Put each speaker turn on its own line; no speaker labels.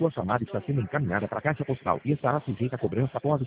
Sua chamada está sendo encaminhada para a caixa postal e estará sujeita a cobrança após